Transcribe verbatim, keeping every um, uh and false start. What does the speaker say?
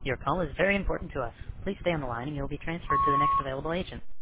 Your call is very important to us. Please stay on the line and you'll be transferred to the next available agent.